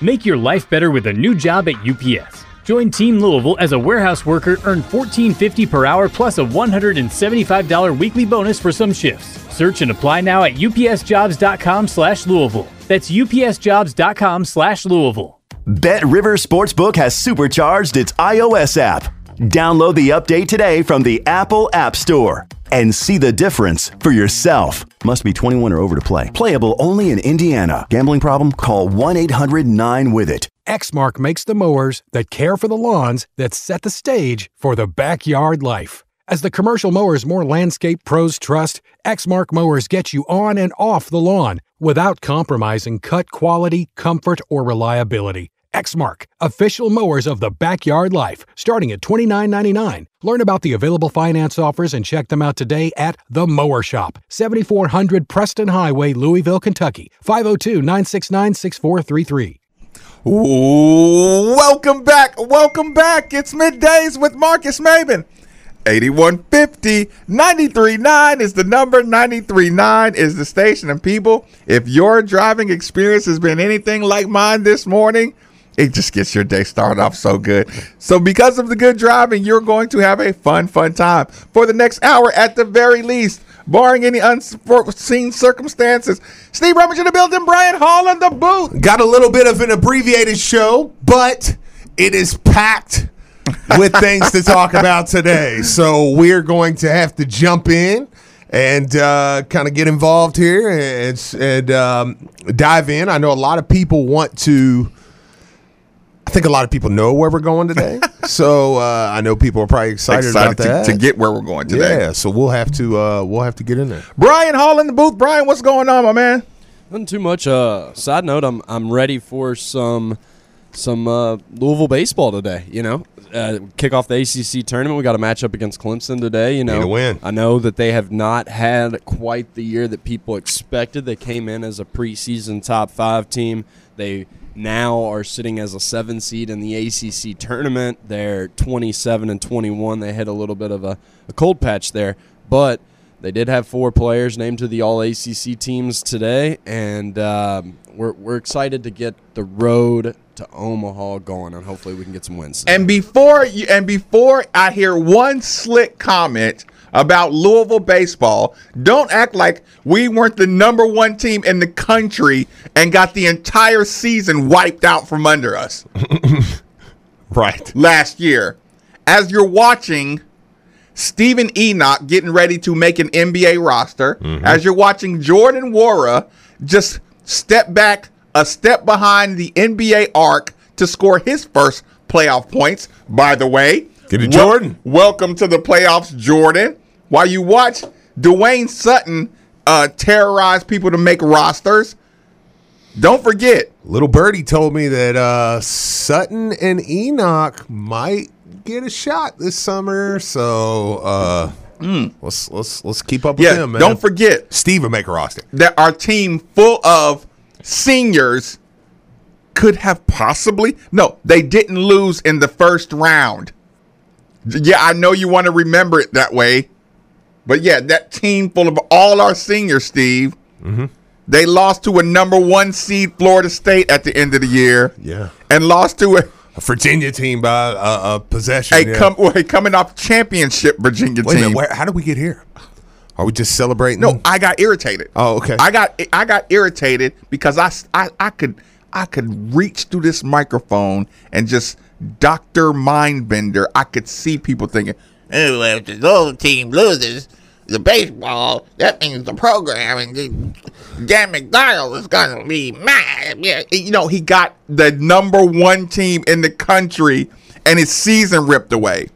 Make your life better with a new job at UPS. Join Team Louisville as a warehouse worker, earn $14.50 per hour plus a $175 weekly bonus for some shifts. Search and apply now at upsjobs.com/Louisville. That's upsjobs.com/Louisville. BetRivers Sportsbook has supercharged its iOS app. Download the update today from the Apple App Store and see the difference for yourself. Must be 21 or over to play. Playable only in Indiana. Gambling problem? Call 1-800-9-WITH-IT. Exmark makes the mowers that care for the lawns that set the stage for the backyard life. As the commercial mowers more landscape pros trust, Exmark mowers get you on and off the lawn without compromising cut quality, comfort, or reliability. Exmark, official mowers of the backyard life, starting at $29.99. Learn about the available finance offers and check them out today at The Mower Shop, 7400 Preston Highway, Louisville, Kentucky, 502-969-6433. Ooh, welcome back. It's Middays with Marcus Maben. 8150 93.9 is the number. 93.9 is the station. And people, if your driving experience has been anything like mine this morning, it just gets your day started off so good. So because of the good driving, you're going to have a fun time for the next hour at the very least, barring any unforeseen circumstances. Steve Rummage in the building, Brian Hall in the booth. Got a little bit of an abbreviated show, but it is packed with things to talk about today. So we're going to have to jump in and kind of get involved here and dive in. I know a lot of people want to. I think a lot of people know where we're going today. So I know people are probably excited about that. To get where we're going today. Yeah, so we'll have to get in there. Brian Hall in the booth. Brian, what's going on, my man? Nothing too much. Side note, I'm ready for some Louisville baseball today. Kick off the ACC tournament. We got a matchup against Clemson today. Need a win. I know that they have not had quite the year that people expected. They came in as a preseason top 5 team. They now are sitting as a 7 seed in the ACC tournament. They're 27-21. They hit a little bit of a cold patch there, but they did have 4 players named to the All-ACC teams today, and we're excited to get the road to Omaha going, and hopefully we can get some wins today. And before I hear one slick comment about Louisville baseball, don't act like we weren't the number 1 team in the country and got the entire season wiped out from under us. Right. Last year. As you're watching Stephen Enoch getting ready to make an NBA roster, as you're watching Jordan Nwora just step back a step behind the NBA arc to score his first playoff points, by the way. Get it, Jordan. Welcome to the playoffs, Jordan. While you watch Dwayne Sutton terrorize people to make rosters, don't forget. Little Birdie told me that Sutton and Enoch might get a shot this summer, so let's keep up with him, man. Don't forget. Steve will make a roster. That our team full of seniors could have possibly – no, they didn't lose in the first round. Yeah, I know you want to remember it that way. But, yeah, that team full of all our seniors, Steve, they lost to a number 1 seed Florida State at the end of the year. Yeah. And lost to a Virginia team by a possession. Coming off championship Virginia team. Wait a minute, how did we get here? Are we just celebrating? No, I got irritated. Oh, okay. I got irritated because I could reach through this microphone and just Dr. Mindbender. I could see people thinking, oh, well, if the Louisville team loses the baseball, that means the program and Dan McDonald is going to be mad. He got the number 1 team in the country and his season ripped away.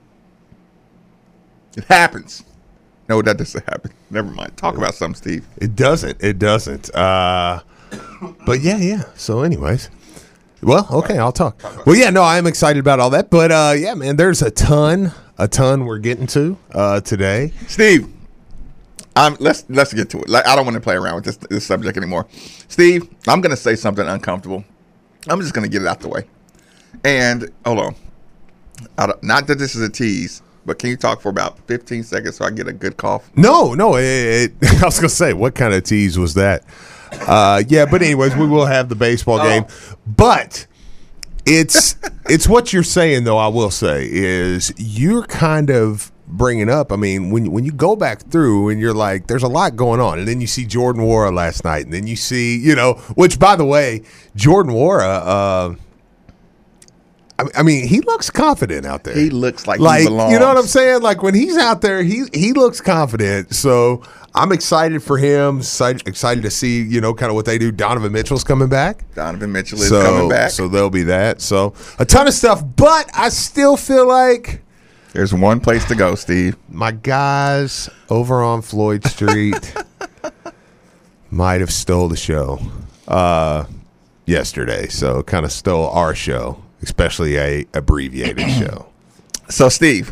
It happens. No, that doesn't happen. Never mind. Talk about something, Steve. It doesn't. But yeah. So anyways. Well, okay, I'll talk. Well, yeah, no, I'm excited about all that. But yeah, man, there's a ton we're getting to today. Steve, let's get to it. I don't want to play around with this subject anymore. Steve, I'm going to say something uncomfortable. I'm just going to get it out the way. And hold on. Not that this is a tease, but can you talk for about 15 seconds so I get a good cough? No. I was going to say, what kind of tease was that? Yeah, but anyways, we will have the baseball game. But it's what you're saying, though, I will say, is you're kind of bringing up, I mean, when you go back through and you're like, there's a lot going on, and then you see Jordan Nwora last night, and then you see, which, by the way, Jordan Nwora, I mean, he looks confident out there. He looks like he belongs. You know what I'm saying? Like, when he's out there, he looks confident. So I'm excited for him, excited to see, kind of what they do. Donovan Mitchell's coming back. Donovan Mitchell is coming back. So there'll be that. So a ton of stuff, but I still feel like there's one place to go, Steve. My guys over on Floyd Street might have stole the show yesterday. So kind of stole our show, especially a abbreviated show. So, Steve,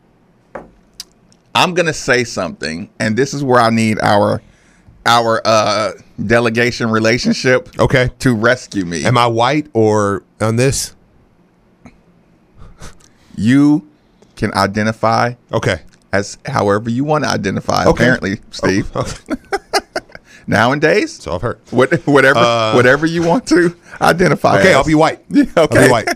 I'm going to say something, and this is where I need our delegation relationship to rescue me. Am I white or on this? You can identify as however you want to identify, apparently, Steve. Nowadays, so I've heard. Whatever you want to identify. Okay, I'll be white. Okay. I'll be white.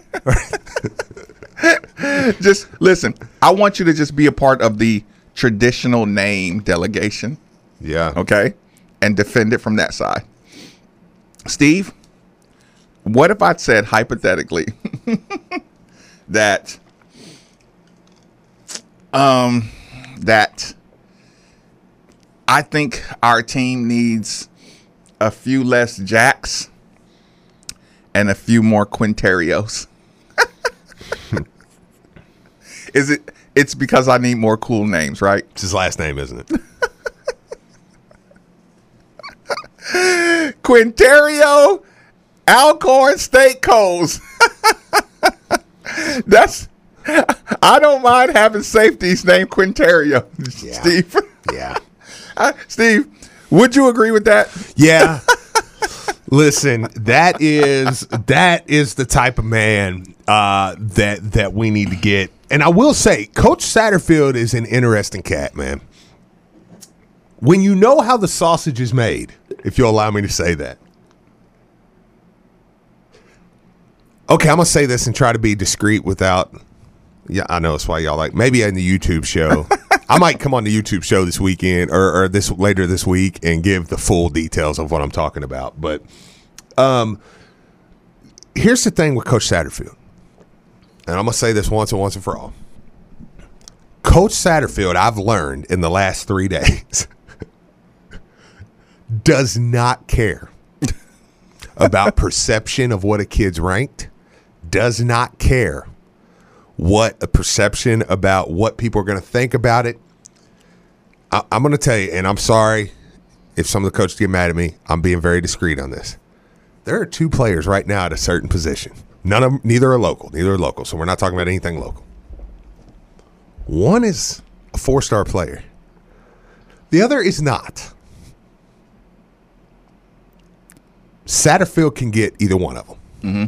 Just listen, I want you to just be a part of the traditional name delegation. Yeah. Okay? And defend it from that side. Steve, what if I said hypothetically that I think our team needs a few less Jacks and a few more Quintarios? It's because I need more cool names, right? It's his last name, isn't it? Quintario Alcorn State Coles. I don't mind having safeties named Quintario, Steve. Yeah. Steve, would you agree with that? Yeah. Listen, that is the type of man that we need to get. And I will say, Coach Satterfield is an interesting cat, man. When you know how the sausage is made, if you'll allow me to say that. Okay, I'm going to say this and try to be discreet without, I know it's why y'all like, maybe in the YouTube show. I might come on the YouTube show this weekend or later this week and give the full details of what I'm talking about. But here's the thing with Coach Satterfield. And I'm going to say this once and for all. Coach Satterfield, I've learned in the last 3 days, does not care about perception of what a kid's ranked, does not care what a perception about what people are going to think about it. I'm going to tell you, and I'm sorry if some of the coaches get mad at me, I'm being very discreet on this. There are 2 players right now at a certain position. Neither are local, so we're not talking about anything local. One is a 4-star player. The other is not. Satterfield can get either one of them. Mm-hmm.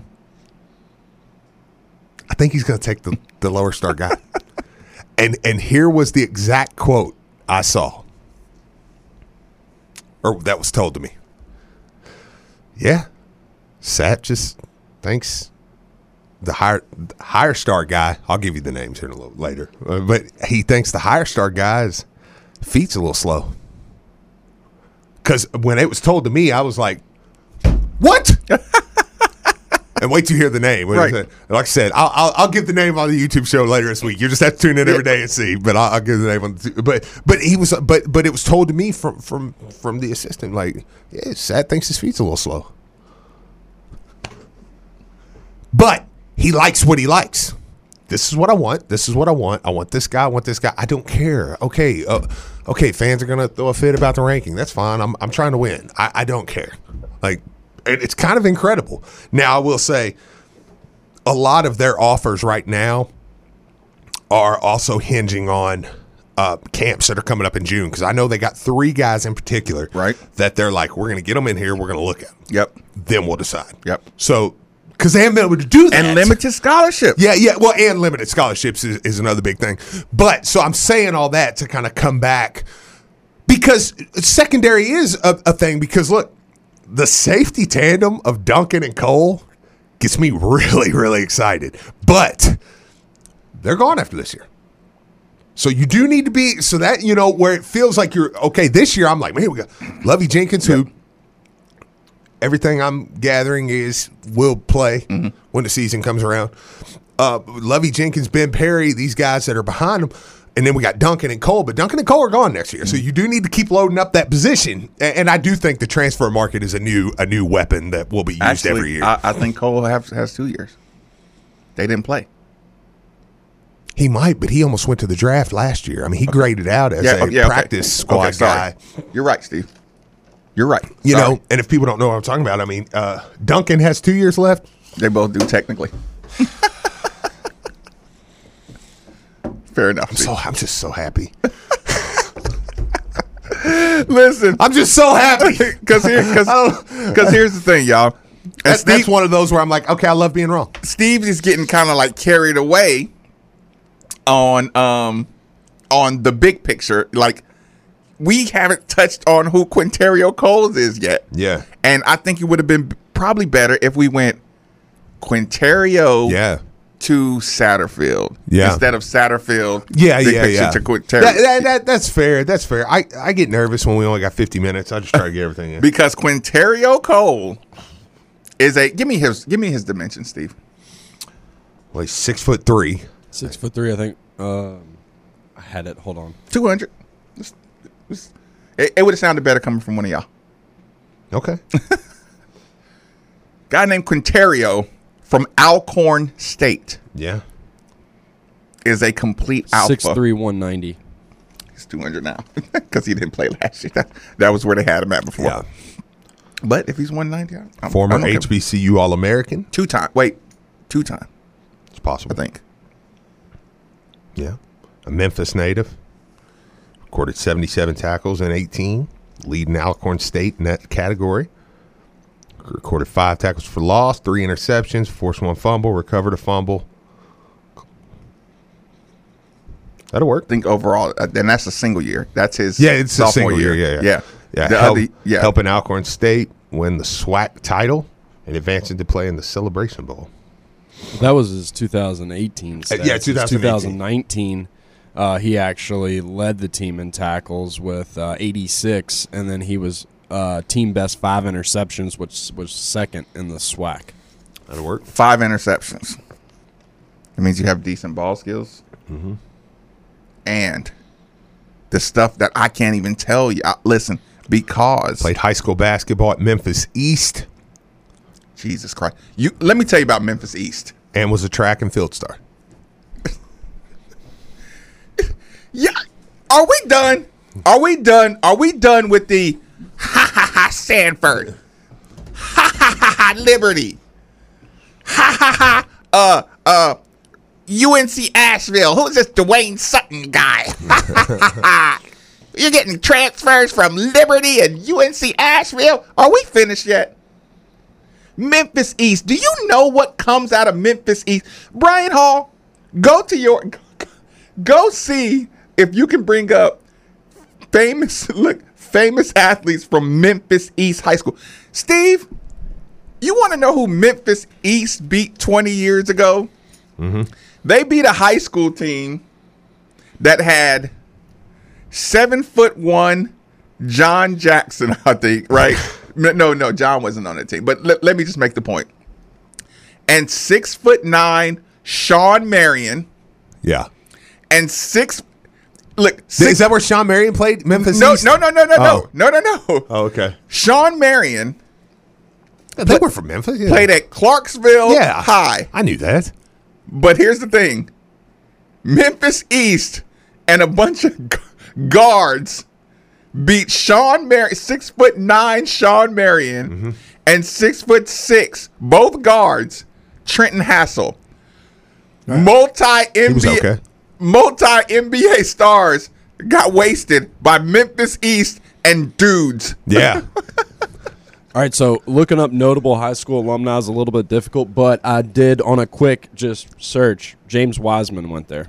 I think he's going to take the lower star guy. And here was the exact quote I saw, or that was told to me. Yeah, Sat just thinks the higher star guy, I'll give you the names here a little later, but he thinks the higher star guy's feet's a little slow. Because when it was told to me, I was like, what? And wait till you hear the name. Right. Like I said, I'll give the name on the YouTube show later this week. You just have to tune in every day and see. But I'll give the name on the but it was told to me from the assistant, like, yeah, Sat thinks his feet's a little slow. But he likes what he likes. This is what I want. This is what I want. I want this guy. I want this guy. I don't care. Okay, fans are gonna throw a fit about the ranking. That's fine. I'm trying to win. I don't care. Like, it's kind of incredible. Now, I will say, a lot of their offers right now are also hinging on camps that are coming up in June, because I know they got 3 guys in particular, right, that they're like, we're going to get them in here, we're going to look at them. Yep. Then we'll decide. Yep. So, because they haven't been able to do that. And limited scholarship. Yeah. Well, and limited scholarships is another big thing. But, so I'm saying all that to kind of come back, because secondary is a thing, because look, the safety tandem of Duncan and Cole gets me really, really excited. But they're gone after this year. So you do need to be, so that, where it feels like you're, okay, this year I'm like, man, we got Lovey Jenkins, who everything I'm gathering is will play when the season comes around. Lovey Jenkins, Ben Perry, these guys that are behind them. And then we got Duncan and Cole, but Duncan and Cole are gone next year. So you do need to keep loading up that position. And I do think the transfer market is a new weapon that will be used every year. I think Cole has 2 years. They didn't play. He might, but he almost went to the draft last year. I mean, he graded out as a practice squad guy. You're right, Steve. You're right. You know, and if people don't know what I'm talking about, I mean, Duncan has 2 years left. They both do technically. Fair enough. I'm just so happy. Listen, I'm just so happy because here's the thing, y'all. That's one of those where I'm like, okay, I love being wrong. Steve is getting kind of like carried away on the big picture. Like, we haven't touched on who Quinterio Coles is yet. Yeah, and I think it would have been probably better if we went Quinterio. Yeah. To Satterfield, instead of Satterfield, to Quinterio. That's fair. That's fair. I get nervous when we only got 50 minutes. I just try to get everything in because Quinterio Cole is give me his dimensions, Steve. Well, he's 6'3". 6'3", I think. I had it. Hold on. 200. It would have sounded better coming from one of y'all. Okay. Guy named Quinterio from Alcorn State. Yeah. Is a complete alpha. 6'3", 190. He's 200 now because he didn't play last year. That was where they had him at before. Yeah. But if he's 190, former HBCU All-American. 2-time. It's possible. I think. Yeah. A Memphis native. Recorded 77 tackles in 18. Leading Alcorn State in that category. Recorded 5 tackles for loss, 3 interceptions, forced 1 fumble, recovered a fumble. That'll work. I think overall, and that's a single year. That's his it's a sophomore single year. Yeah. Helping Alcorn State win the SWAC title and advancing to play in the Celebration Bowl. That was his 2018 stats. 2019, he actually led the team in tackles with 86, and then he was team best 5 interceptions, which was second in the SWAC. That'll work. 5 interceptions. It means you have decent ball skills. Mm-hmm. And the stuff that I can't even tell you. Listen, because played high school basketball at Memphis East. Jesus Christ. Let me tell you about Memphis East. And was a track and field star. Yeah. Are we done? Are we done with the Sanford? Liberty. UNC Asheville. Who's this Dwayne Sutton guy? You're getting transfers from Liberty and UNC Asheville. Are we finished yet? Memphis East. Do you know what comes out of Memphis East? Brian Hall, go see if you can bring up famous athletes from Memphis East High School. Steve, you want to know who Memphis East beat 20 years ago? Mm-hmm. They beat a high school team that had 7'1" John Jackson, I think, right? No, John wasn't on that team. But let me just make the point. And 6'9" Sean Marion. Yeah. And is that where Sean Marion played? Memphis East? No. Oh. No. Oh, okay. Sean Marion. They were from Memphis. Yeah. Played at Clarksville High. I knew that. But here's the thing. Memphis East and a bunch of guards beat Sean Marion, 6'9" Sean Marion, and 6'6", both guards, Trenton Hassel. Multi-NBA stars got wasted by Memphis East and dudes. Yeah. All right, so looking up notable high school alumni is a little bit difficult, but I did on a quick just search. James Wiseman went there.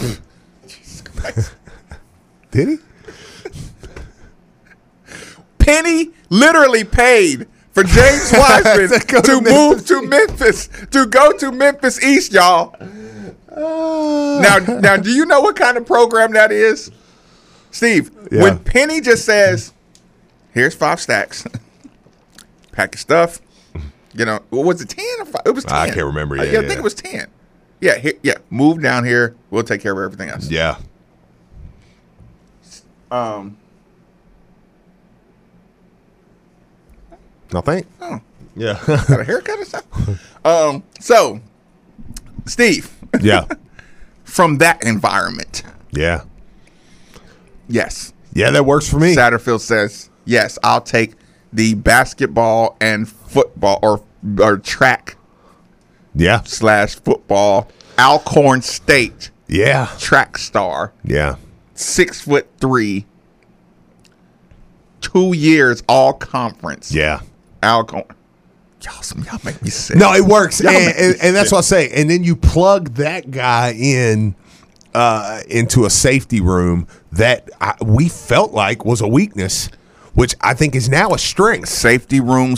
Did he? Penny literally paid for James Wiseman to move to Memphis, to go to Memphis East, y'all. Now, do you know what kind of program that is, Steve? Yeah. When Penny just says, "Here's 5 stacks, pack your stuff," what was it, 10 or 5? It was 10. I can't remember. I think it was 10. Yeah, move down here. We'll take care of everything else. Yeah. Nothing. Oh. Yeah. Got a haircut or something? So, Steve. Yeah. From that environment. Yeah. Yes. Yeah, that works for me. Satterfield says, yes, I'll take the basketball and football or track Yeah. / football Alcorn State Yeah. track star, Yeah. 6'3", 2 years all conference. Yeah. Alcorn. Y'all make me sick. No, it works, Y'all make me and that's sick. what I say. And then you plug that guy in into a safety room that we felt like was a weakness, which I think is now a strength. Safety room /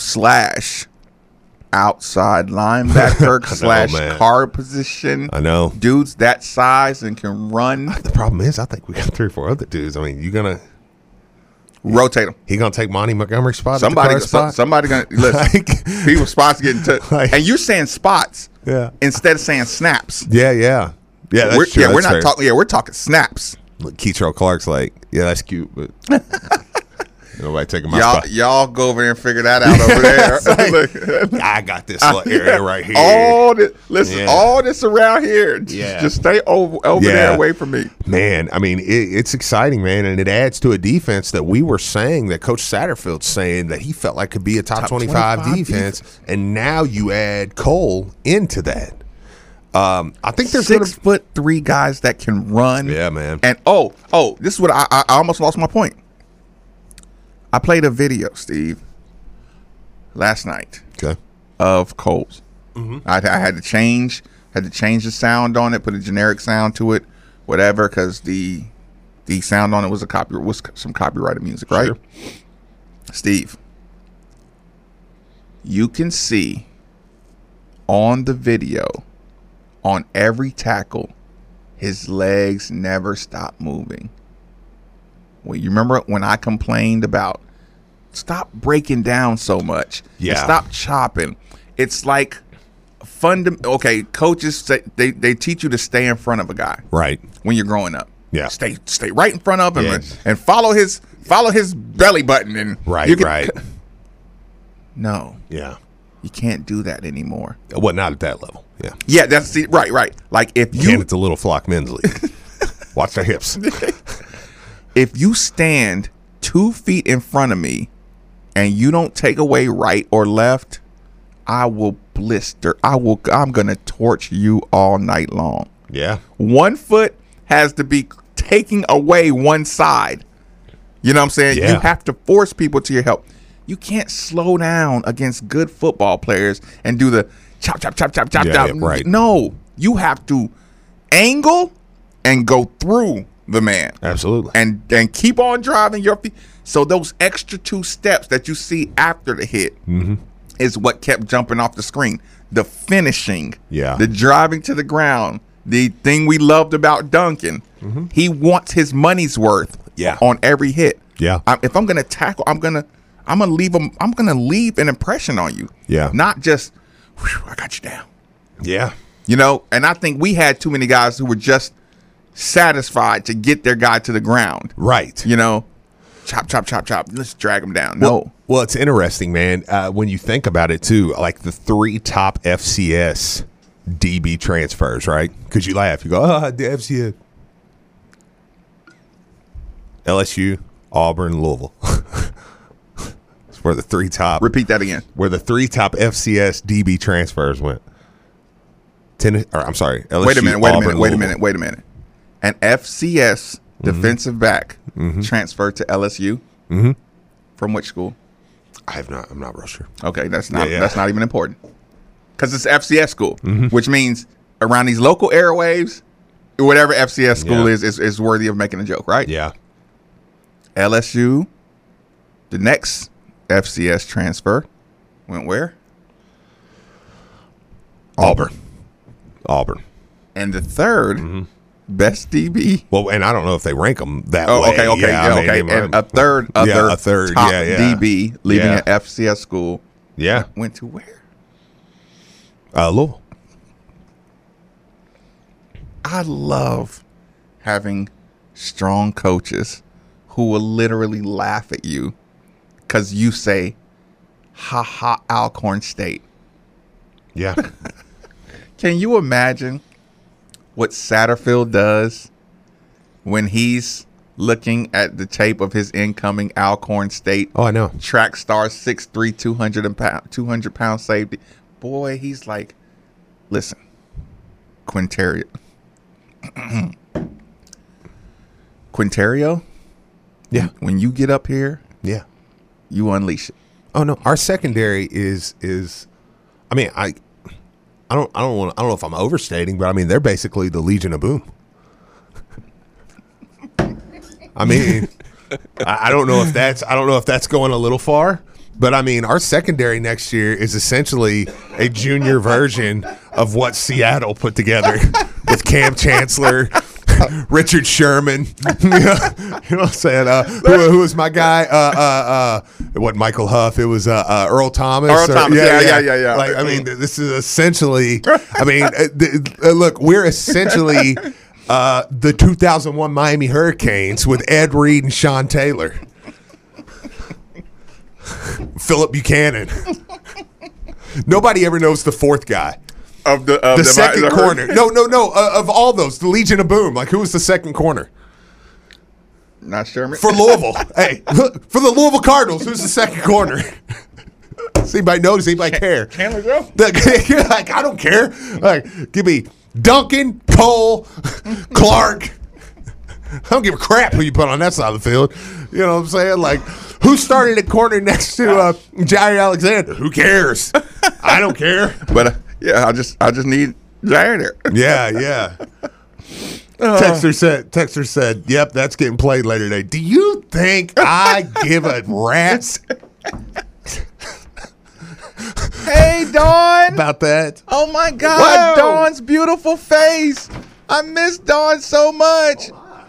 outside linebacker man. / guard position. I know. Dudes that size and can run. The problem is, I think we got 3 or 4 other dudes. I mean, Rotate them. he gonna take Monty Montgomery's spot? Somebody spot? gonna listen. Like- People's spots getting took, and you're saying spots, Yeah. instead of saying snaps. Yeah. That's We're, true. yeah, we're That's not fair. talking. Yeah, we're talking snaps. Look, Keetrell Clark's like, yeah, that's cute, but nobody taking my spot. Y'all go over there and figure that out over there. Look, I got this little area right here. all this, Yeah. all this around here. Yeah. Just stay over Yeah. there, away from me. Man, I mean, it's exciting, man, and it adds to a defense that we were saying, that Coach Satterfield's saying that he felt like could be a top 25 defense, and now you add Cole into that. I think there's 6'3" guys that can run. Yeah, man. And this is what I almost lost my point. I played a video, Steve, last night Okay. of Cole's. Mm-hmm. I had to change the sound on it, put a generic sound to it, whatever, because the sound on it was some copyrighted music, right? Sure. Steve, you can see on the video, on every tackle, his legs never stop moving. Well, you remember when I complained about stop breaking down so much? Yeah. And stop chopping. It's like coaches say they teach you to stay in front of a guy Right. when you're growing up. Yeah. Stay right in front of him Yes. and follow his belly button and Right, you can- right. No, Yeah. you can't do that anymore. Well, not at that level. Yeah. Yeah, that's right. Like if And you it's a little flock men's league. Watch their hips. if you stand 2 feet in front of me and you don't take away right or left, I will blister. I'm gonna torch you all night long. Yeah. 1 foot has to be taking away one side. You know what I'm saying? Yeah. You have to force people to your help. You can't slow down against good football players and do the chop, chop, chop, chop, chop, Yeah, chop. yeah, right. No, you have to angle and go through the man. Absolutely. And keep on driving your feet. So those extra 2 steps that you see after the hit is what kept jumping off the screen. The finishing, Yeah. the driving to the ground, the thing we loved about Duncan. He wants his money's worth Yeah. on every hit. Yeah. If I'm gonna tackle, I'm gonna leave an impression on you. Yeah. Not just, "Whew, I got you down." Yeah. And I think we had too many guys who were just satisfied to get their guy to the ground. Right. Chop, chop, chop, chop. Let's drag him down. No. Well, it's interesting, man. When you think about it, too, like the 3 top FCS DB transfers, right? Because you laugh. You go, the FCS. LSU, Auburn, Louisville. It's where the 3 top. Repeat that again. Where the 3 top FCS DB transfers went. LSU, Wait a minute. Auburn, Louisville. An FCS defensive back transferred to LSU. From which school? I'm not real sure. Okay, that's not Yeah. that's not even important. Because it's FCS school, which means around these local airwaves, whatever FCS school Yeah. is worthy of making a joke, right? Yeah. LSU The next FCS transfer went where? Auburn. And the third best DB. Well, and I don't know if they rank them that Oh, way. okay. And a third top DB leaving an FCS school. Yeah. Went to where? Louisville. I love having strong coaches who will literally laugh at you because you say, ha ha, Alcorn State. Yeah. Can you imagine what Satterfield does when he's looking at the tape of his incoming Alcorn State Oh, I know. track star 6'3", 200 pound safety? Boy, he's like, listen, Quinterio. Yeah. When you get up here, Yeah. you unleash it. Oh no, our secondary is. I mean, I don't know if I'm overstating, but I mean they're basically the Legion of Boom. I mean, I don't know if that's going a little far, but I mean our secondary next year is essentially a junior version of what Seattle put together with Cam Chancellor. Richard Sherman, you know what I'm saying? Who was my guy? It wasn't Michael Huff. It was Earl Thomas. Yeah. Like, I mean, this is essentially. I mean, look, we're essentially the 2001 Miami Hurricanes with Ed Reed and Sean Taylor, Philip Buchanan. Nobody ever knows the fourth guy. Of the second corner. No. Of all those, the Legion of Boom. Like, who was the second corner? Not Sherman. For Louisville. Hey, look, for the Louisville Cardinals, who's the second corner? Does anybody notice? Anybody care? Chandler Joe? Like, I don't care. Like, give me Duncan, Cole, Clark. I don't give a crap who you put on that side of the field. You know what I'm saying? Like, who started at corner next to Jair Alexander? Who cares? I don't care. But yeah, I just need Jair there. Yeah. Texter said, "Yep, that's getting played later today." Do you think I give a rat's Hey, Dawn. about that? Oh my God, Whoa. Dawn's beautiful face. I miss Dawn so much.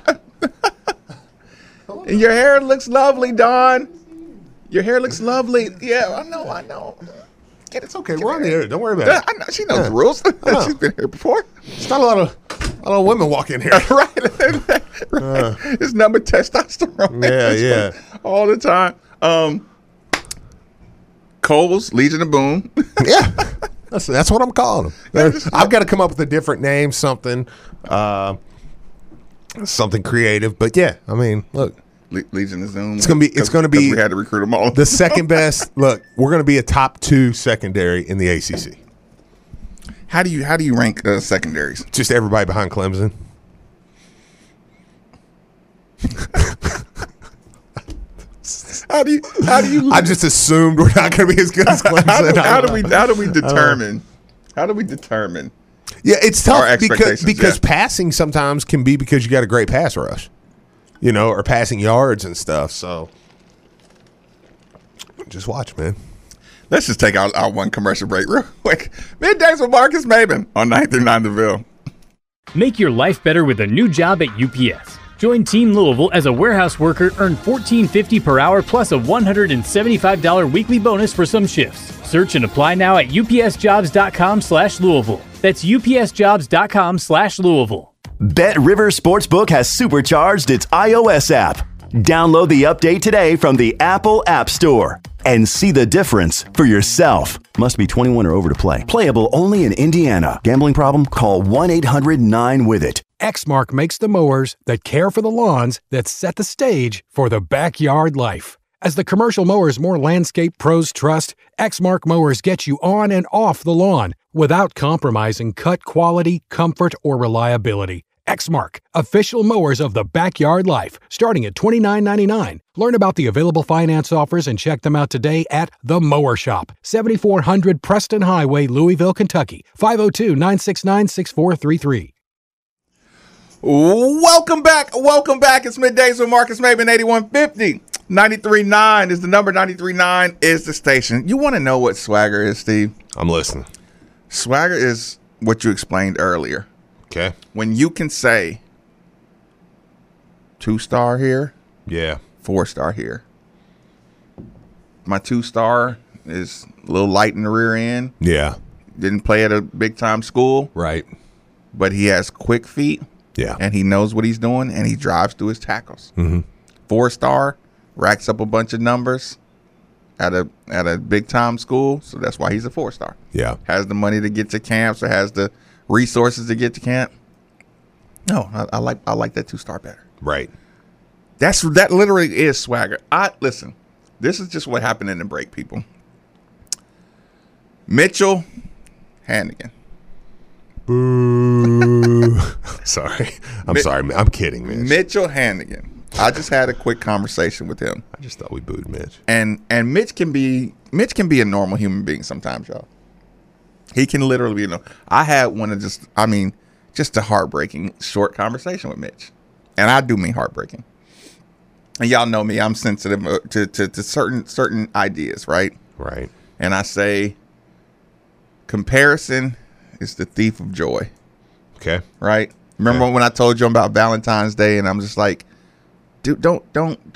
And your hair looks lovely, Dawn. Your hair looks lovely. Yeah, I know. It's okay. We're on the air. Don't worry about it. I know. She knows the rules. She's been here before. It's not a lot of women walk in here. Right. It's number testosterone. Yeah. All the time. Cole's Legion of Boom. Yeah. That's what I'm calling them. I've got to come up with a different name, something creative. But yeah, I mean, look. Legion of Zoom. It's gonna be. We had to recruit them all. The second best. Look, we're gonna be a top 2 secondary in the ACC. How do you rank secondaries? Just everybody behind Clemson. How do you? I just assumed we're not going to be as good as Clemson. How do we determine? How do we determine? Yeah, it's Our tough expectations, because yeah. passing sometimes can be because you got a great pass rush, you know, or passing yards and stuff. So just watch, man. Let's just take our one commercial break real quick. Middays with Marcus Maben on 939 The Ville. Make your life better with a new job at UPS. Join Team Louisville as a warehouse worker, earn $14.50 per hour plus a $175 weekly bonus for some shifts. Search and apply now at upsjobs.com/Louisville. That's upsjobs.com/Louisville. Bet River Sportsbook has supercharged its iOS app. Download the update today from the Apple App Store and see the difference for yourself. Must be 21 or over to play. Playable only in Indiana. Gambling problem? Call 1-800-9-WITH-IT. Exmark makes the mowers that care for the lawns that set the stage for the backyard life. As the commercial mowers more landscape pros trust, Exmark mowers get you on and off the lawn without compromising cut quality, comfort, or reliability. Exmark, official mowers of the backyard life, starting at $29.99. Learn about the available finance offers and check them out today at The Mower Shop, 7400 Preston Highway, Louisville, Kentucky, 502-969-6433. Welcome back. It's Middays with Marcus Maben, 8150. 93.9 is the number. 93.9 is the station. You want to know what swagger is, Steve? I'm listening. Swagger is what you explained earlier. Okay. When you can say 2-star here, Yeah. 4-star here. My 2-star is a little light in the rear end. Yeah. Didn't play at a big-time school, Right. but he has quick feet. Yeah. And he knows what he's doing, and he drives through his tackles. 4-star, racks up a bunch of numbers at a big-time school, so that's why he's a 4-star. Yeah. Has the money to get to camps or has the resources to get to camp. No, I like that 2-star better. Right. That literally is swagger. Listen, this is just what happened in the break, people. Mitchell Hannigan. Boo. Sorry. I'm sorry. I'm kidding, Mitch. Mitchell Hannigan. I just had a quick conversation with him. I just thought we booed Mitch. And Mitch can be a normal human being sometimes, y'all. He can literally be I had one of just a heartbreaking short conversation with Mitch. And I do mean heartbreaking. And y'all know me, I'm sensitive to certain ideas, right? Right. And I say comparison is the thief of joy. Okay. Right? Remember when I told you about Valentine's Day and I'm just like, dude, don't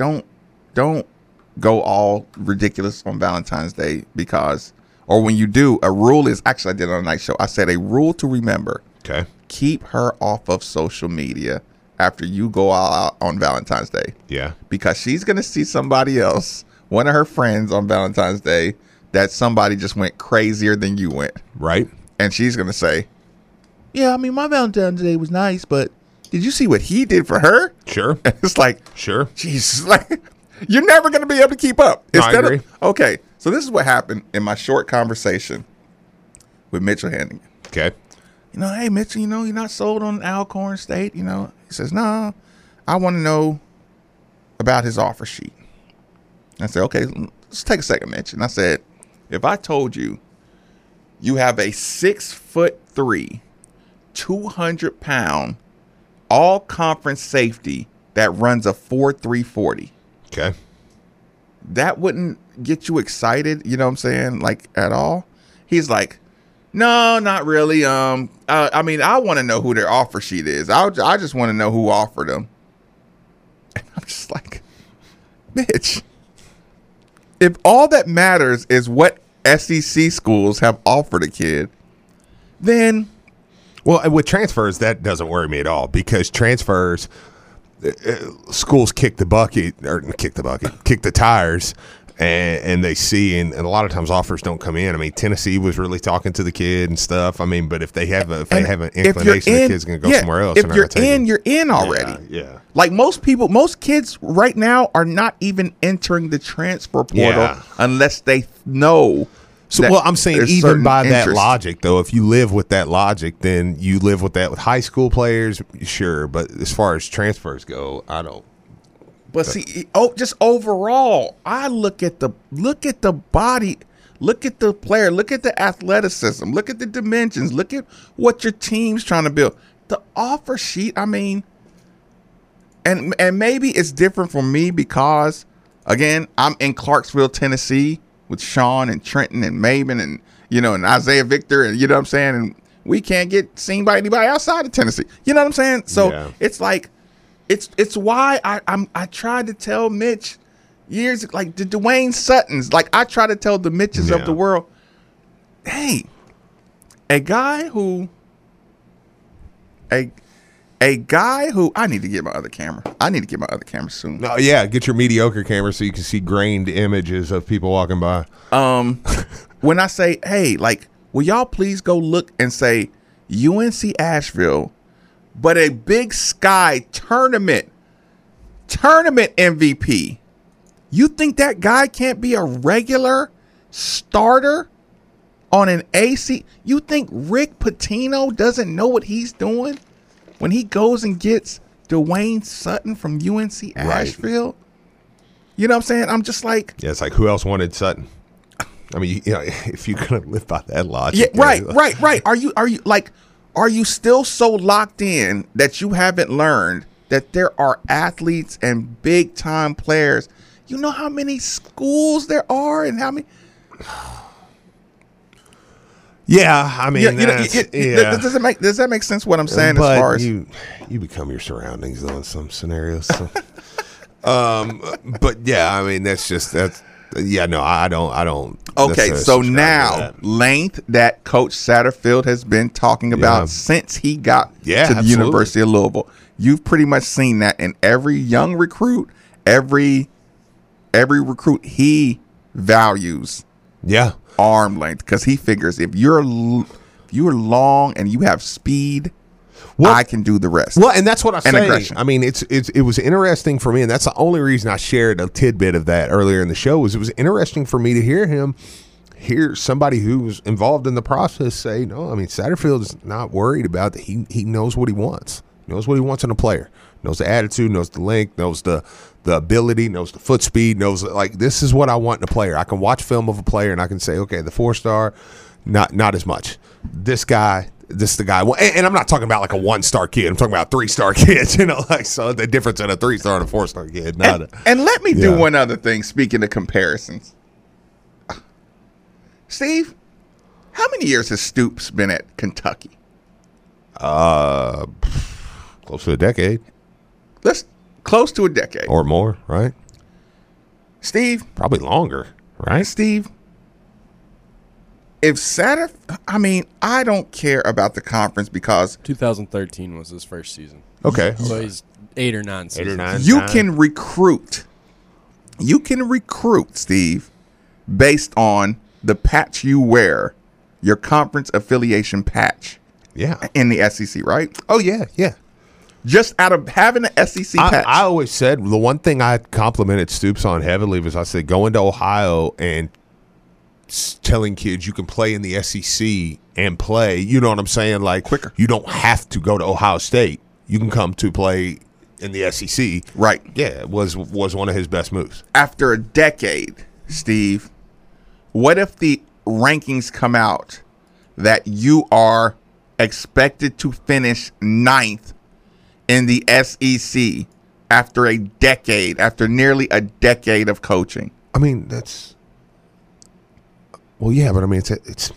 go all ridiculous on Valentine's Day or when you do, a rule is, actually I did on a night show, I said a rule to remember. Okay. Keep her off of social media after you go out on Valentine's Day. Yeah. Because she's going to see somebody else, one of her friends on Valentine's Day, that somebody just went crazier than you went. Right. And she's going to say, yeah, I mean, my Valentine's Day was nice, but did you see what he did for her? Sure. And it's like, Sure. Jesus, like, you're never going to be able to keep up. No, I agree. Okay, so this is what happened in my short conversation with Mitchell Hannigan. Okay. Hey, Mitchell, you're not sold on Alcorn State, He says, no, I want to know about his offer sheet. I said, okay, let's take a second, Mitch. And I said, if I told you you have a 6'3", 200-pound, all-conference safety that runs a 4.340, Okay. that wouldn't get you excited, you know what I'm saying, like, at all? He's like, no, not really. I mean, I want to know who their offer sheet is. I just want to know who offered them. And I'm just like, Mitch, if all that matters is what SEC schools have offered a kid, then... Well, with transfers, that doesn't worry me at all because transfers, schools kick the tires, and they see, and a lot of times offers don't come in. I mean, Tennessee was really talking to the kid and stuff. I mean, but if they have an inclination, the kid's going to go somewhere else. If you're in, you're in already. Yeah. Like most kids right now are not even entering the transfer portal unless they know. So, well, I'm saying even by that interest. logic, though, if you live with that logic, then you live with that with high school players, sure. But as far as transfers go, I don't. But see, just overall, I look at the body, look at the player, look at the athleticism, look at the dimensions, look at what your team's trying to build. The offer sheet, I mean, and maybe it's different for me because, again, I'm in Clarksville, Tennessee, with Sean and Trenton and Maven and, and Isaiah Victor and, you know what I'm saying? And we can't get seen by anybody outside of Tennessee. You know what I'm saying? So it's like, it's why I tried to tell Mitch years, like the Dwayne Suttons, like I try to tell the Mitches of the world, hey, a guy who I need to get my other camera. I need to get my other camera soon. No, yeah, get your mediocre camera so you can see grained images of people walking by. When I say, hey, like, will y'all please go look and say UNC Asheville, but a Big Sky tournament MVP. You think that guy can't be a regular starter on an AC? You think Rick Pitino doesn't know what he's doing when he goes and gets Dwayne Sutton from UNC Asheville? Right. You know what I'm saying? I'm just like... Yeah, it's like, who else wanted Sutton? I mean, if you're going to live by that logic... Yeah, right. Are you still so locked in that you haven't learned that there are athletes and big-time players? You know how many schools there are and how many. Yeah, I mean, does that make sense? What I'm saying, but as far as you become your surroundings though in some scenarios. So. But yeah, I mean, yeah, no, I don't. Okay, so now length that Coach Satterfield has been talking about since he got to the University of Louisville. You've pretty much seen that in every young recruit, every recruit he values. Yeah. Arm length, because he figures if you're long and you have speed, I can do the rest. Well, and that's what I say. Aggression. I mean, it was interesting for me, and that's the only reason I shared a tidbit of that earlier in the show. Was it was interesting for me to hear somebody who was involved in the process say, no, I mean, Satterfield is not worried about that. He knows what he wants. Knows what he wants in a player. Knows the attitude. Knows the length. Knows the ability. Knows the foot speed. Knows like this is what I want in a player. I can watch film of a player and I can say, okay, the 4-star, not as much. This is the guy. And I'm not talking about like a 1-star kid. I'm talking about 3-star kids. You know, like so the difference in a 3-star and a 4-star kid. And let me do one other thing. Speaking of comparisons, Steve, how many years has Stoops been at Kentucky? Close to a decade. Close to a decade or more, right? Steve, probably longer, right? Steve, if I don't care about the conference because 2013 was his first season. Okay, so he's 8 or 9 seasons. You can recruit, Steve, based on the patch you wear, your conference affiliation patch. Yeah, in the SEC, right? Oh yeah. Just out of having an SEC patch. I always said the one thing I complimented Stoops on heavily was I said going to Ohio and telling kids you can play in the SEC and play. You know what I'm saying? Like quicker. You don't have to go to Ohio State. You can come to play in the SEC. Right. Yeah, it was one of his best moves. After a decade, Steve, what if the rankings come out that you are expected to finish 9th in the SEC after nearly a decade of coaching? I mean, that's well, yeah, but I mean, it's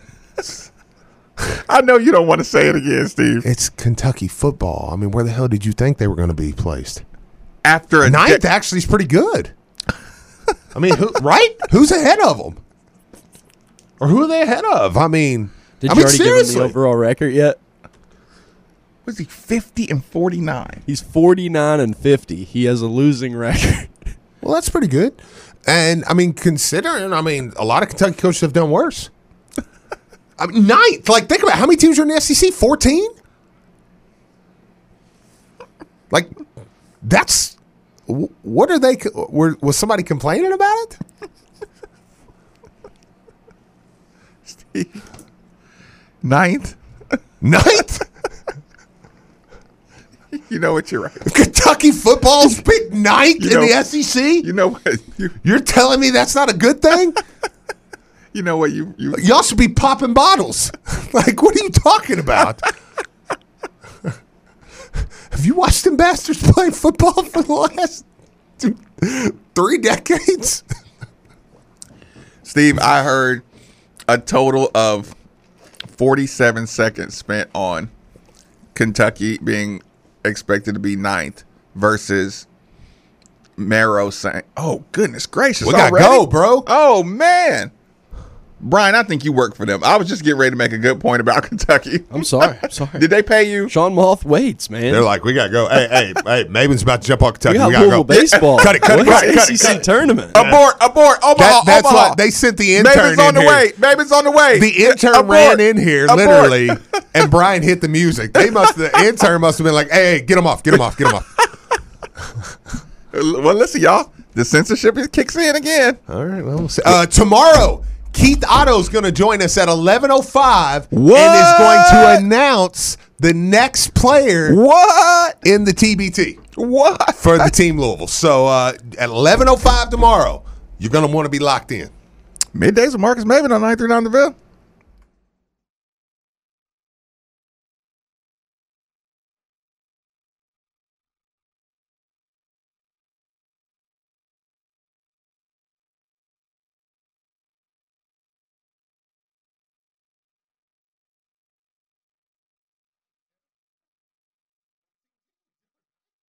I know you don't want to say it again, Steve. It's Kentucky football. I mean, where the hell did you think they were going to be placed? After a 9th actually is pretty good. I mean, who's ahead of them? Or who are they ahead of? I mean, did you already give him the overall record yet? Was he 50-49? He's 49-50. He has a losing record. Well, that's pretty good. And I mean, considering, a lot of Kentucky coaches have done worse. 9th. Like, think about how many teams are in the SEC? 14? Like, that's what are they? Was somebody complaining about it? Steve, 9th. You know what? You're right. Kentucky football's picked 9th in the SEC. You know what? You're telling me that's not a good thing? You know what? Y'all should be popping bottles. Like, what are you talking about? Have you watched them bastards play football for the last 3 decades? Steve, I heard a total of 47 seconds spent on Kentucky being expected to be 9th versus Marrow saying, "Oh, goodness gracious, we gotta go, bro." Oh man, Brian, I think you work for them. I was just getting ready to make a good point about Kentucky. I'm sorry. Did they pay you? Sean Moth waits, man. They're like, we gotta go. Hey, Maven's about to jump on Kentucky. We gotta go. Baseball. Cut it. ACC tournament. Abort. Omaha. That's why they sent the intern Maven's on in the here. way. Maven's on the way. The intern ran in here literally, and Brian hit the music. The intern must have been like, hey, get him off. Well, listen, y'all. The censorship kicks in again. All right. Well, we'll see. Tomorrow, Keith Otto's going to join us at 11:05 and is going to announce the next player in the TBT for the Team Louisville. So at 11:05 tomorrow, you're going to want to be locked in. Middays with Marcus Maven on 93.9 The Ville.